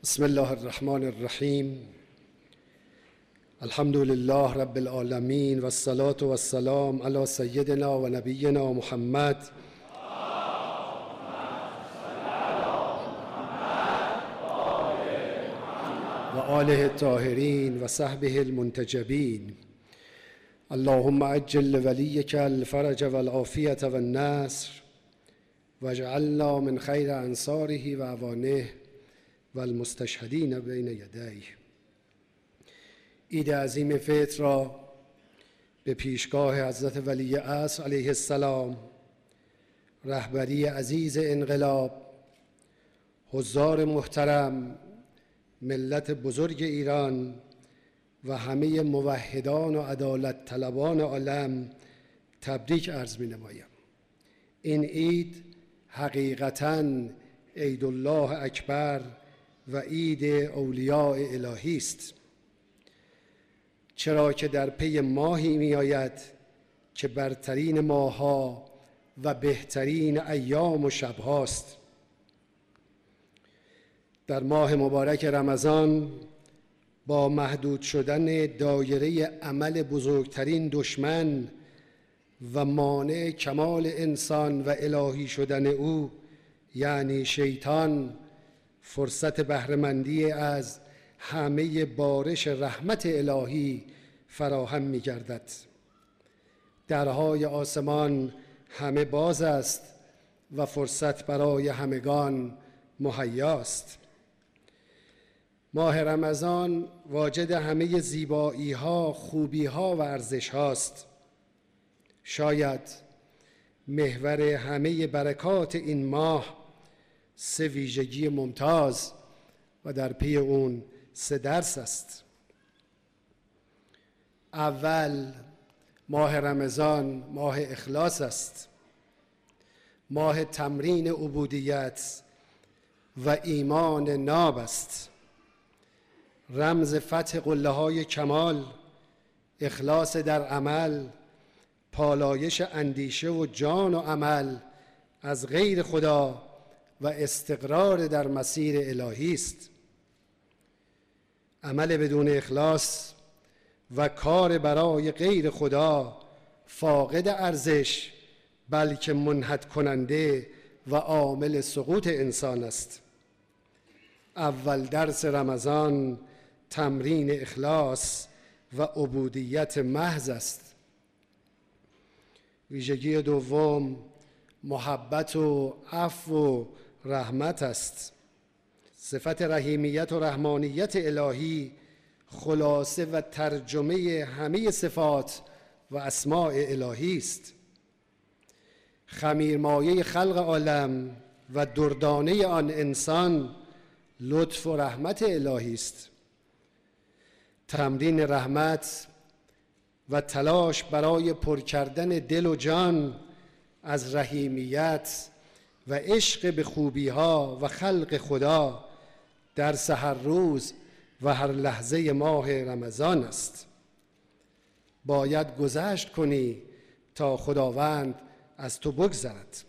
بسم الله الرحمن الرحیم. الحمد لله رب العالمین و الصلاة و السلام علی سیدنا و نبینا محمد و آله الطاهرین و صحبه المنتجبین. اللهم عجل لولیک الفرج والعافیة والنصر واجعلنا من خیر انصاره و اعوانه و المستشهدین بین یدیه. عید عظیم فطر را به پیشگاه حضرت ولی عصر علیه السلام، رهبری عزیز انقلاب، حضار محترم، ملت بزرگ ایران و همه موحدان و عدالت طلبان عالم تبریک عرض می نمایم. این عید حقیقتاً عید الله اکبر و عید اولیاء الهی است، چرا که در پی ماهی می آید که برترین ماه‌ها و بهترین ایام و شب‌هاست. در ماه مبارک رمضان با محدود شدن دایره عمل بزرگترین دشمن و مانع کمال انسان و الهی شدن او یعنی شیطان، فرصت بهره‌مندی از همه بارش رحمت الهی فراهم می گردد. درهای آسمان همه باز است و فرصت برای همگان مهیاست. ماه رمضان واجد همه زیبایی ها، خوبی ها و ارزش هاست. شاید محور همه برکات این ماه 3 ویژگی ممتاز و در پی اون 3 درس است. اول، ماه رمضان ماه اخلاص است، ماه تمرین عبودیت و ایمان ناب است. رمز فتح قله‌های کمال، اخلاص در عمل، پالایش اندیشه و جان و عمل از غیر خدا و استقرار در مسیر الهی است. عمل بدون اخلاص و کار برای غیر خدا فاقد ارزش، بلکه منحط کننده و عامل سقوط انسان است. اول درس رمضان تمرین اخلاص و عبودیت محض است. ویژگی دوم محبت و عفو و رحمت است. صفت رحیمیت و رحمانیت الهی خلاصه و ترجمه همه صفات و اسماء الهی است. خمیرمایه خلق عالم و دردانه آن انسان لطف و رحمت الهی است. تمرین رحمت و تلاش برای پر کردن دل و جان از رحیمیت و عشق به خوبی‌ها و خلق خدا درس هر روز و هر لحظه ماه رمضان است. باید گذشت کنی تا خداوند از تو بگذرد.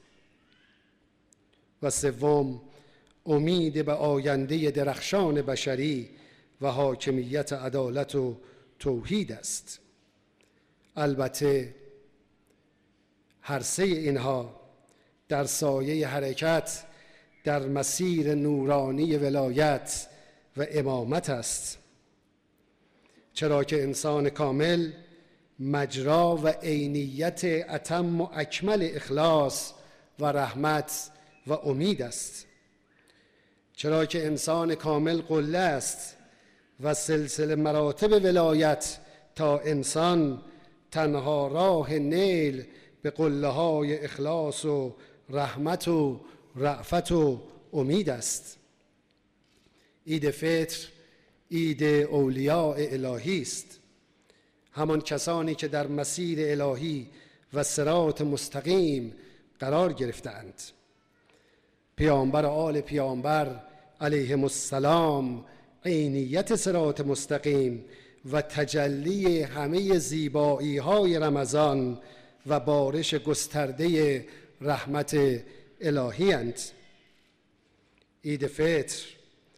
و سوم، امید به آینده درخشان بشری و حاکمیت عدالت و توحید است. البته هر 3 اینها در سایه حرکت در مسیر نورانی ولایت و امامت است، چرا که انسان کامل مجرا و عینیت اتم و اکمل اخلاص و رحمت و امید است. چرا که انسان کامل قله است و سلسله مراتب ولایت تا انسان تنها راه نیل به قله‌های اخلاص و رحمت و رأفت و امید است. عید فطر عید اولیاء الهی است، همان کسانی که در مسیر الهی و صراط مستقیم قرار گرفتند. پیامبر و آل پیامبر علیهم السلام عینیت صراط مستقیم و تجلی همه زیبایی های رمضان و بارش گسترده رحمت الهی اند. عید فطر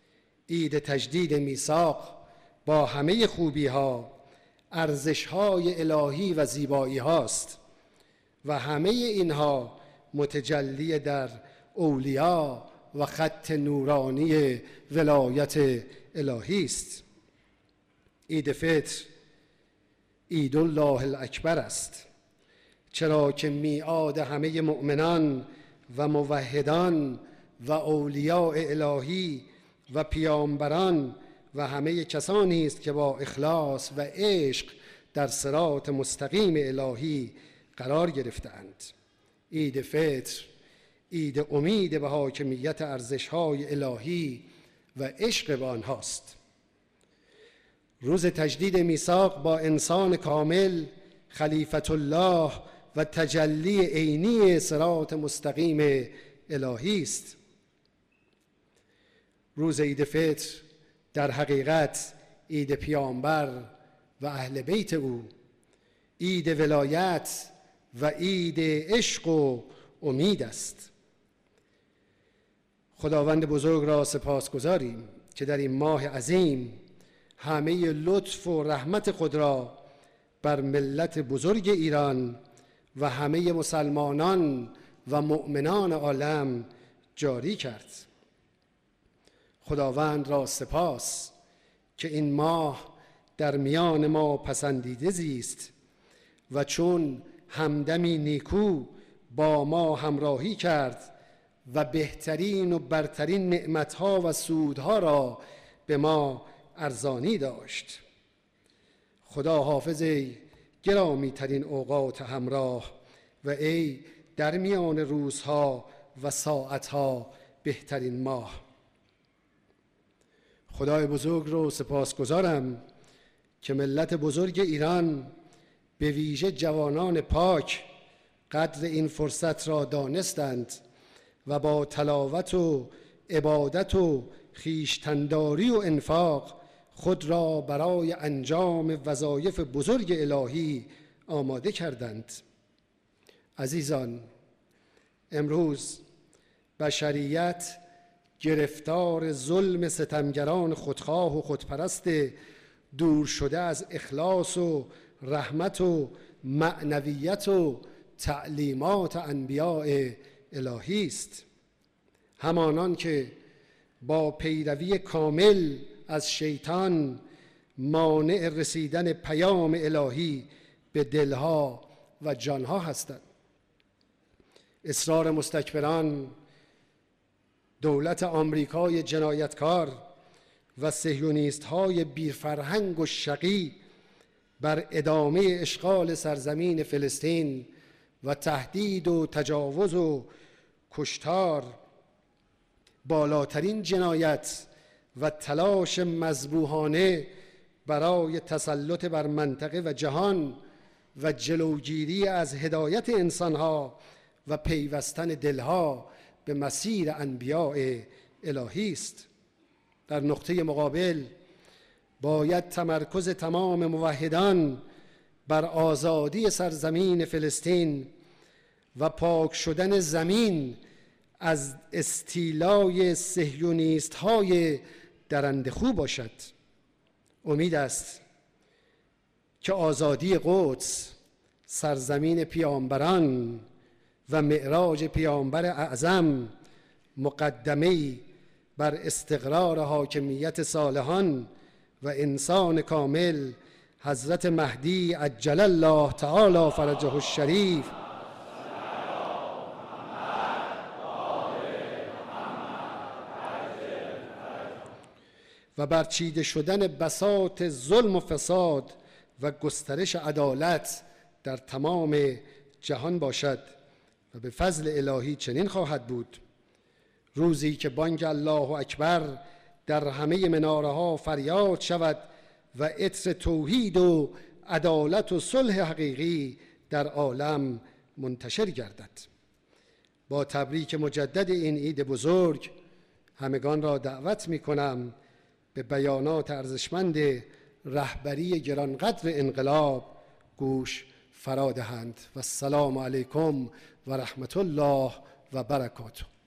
عید تجدید میثاق با همه خوبی ها، ارزش های الهی و زیبایی هاست و همه اینها متجلی در اولیا و خط نورانی ولایت الهی است. عید فطر عید الله الاکبر است، چرا که میعاد همه مؤمنان و موحدان و اولیاء الهی و پیامبران و همه کسانی است که با اخلاص و عشق در صراط مستقیم الهی قرار گرفتند. عید فطر عید امید به حاکمیت ارزش‌های الهی و عشق به آنهاست. روز تجدید میثاق با انسان کامل، خلیفت الله و تجلی عینی صراط مستقیم الهی است. روز عید فطر در حقیقت عید پیامبر و اهل بیت او، عید ولایت و عید عشق و امید است. خداوند بزرگ را سپاسگزاریم که در این ماه عظیم همه لطف و رحمت خود را بر ملت بزرگ ایران و همه مسلمانان و مؤمنان عالم جاری کرد. خداوند را سپاس که این ماه در میان ما پسندیده زیست و چون همدمی نیکو با ما همراهی کرد و بهترین و برترین نعمتها و سودها را به ما ارزانی داشت. خدا حافظ ای گرامی ترین اوقات همراه و ای در میان روزها و ساعتها بهترین ماه. خدای بزرگ رو سپاسگزارم که ملت بزرگ ایران، به ویژه جوانان پاک، قدر این فرصت را دانستند و با تلاوت و عبادت و خویشتن‌داری و انفاق خود را برای انجام وظایف بزرگ الهی آماده کردند. عزیزان، امروز بشریت گرفتار ظلم ستمگران خودخواه و خودپرست دور شده از اخلاص و رحمت و معنویت و تعلیمات انبیاء الهی است. همانان که با پیروی کامل از شیطان مانع رسیدن پیام الهی به دلها و جانها هستند. اصرار مستکبران، دولت آمریکای جنایتکار و صهیونیست‌های بی‌فرهنگ و شقی بر ادامه اشغال سرزمین فلسطین و تهدید و تجاوز و کشتار، بالاترین جنایت و تلاش مذبوحانه برای تسلط بر منطقه و جهان و جلوگیری از هدایت انسانها و پیوستن دلها به مسیر انبیاء الهی است. در نقطه مقابل باید تمرکز تمام موحدان بر آزادی سرزمین فلسطین و پاک شدن زمین از استیلای صهیونیست‌های درنده‌خو باشد. امید است که آزادی قدس، سرزمین پیامبران و معراج پیامبر اعظم، مقدمه‌ای بر استقرار حاکمیت صالحان و انسان کامل حضرت مهدی عجل الله تعالی فرجه الشریف و بر چیده شدن بساط ظلم و فساد و گسترش عدالت در تمام جهان باشد. و به فضل الهی چنین خواهد بود. روزی که بانگ الله اکبر در همه مناره‌ها فریاد شود و عطر توحید و عدالت و صلح حقیقی در عالم منتشر گردد. با تبریک مجدد این عید بزرگ همگان را دعوت می‌کنم به بیانات ارزشمند رهبری گرانقدر انقلاب گوش فرا دهند. و السلام علیکم و رحمت الله و برکاته.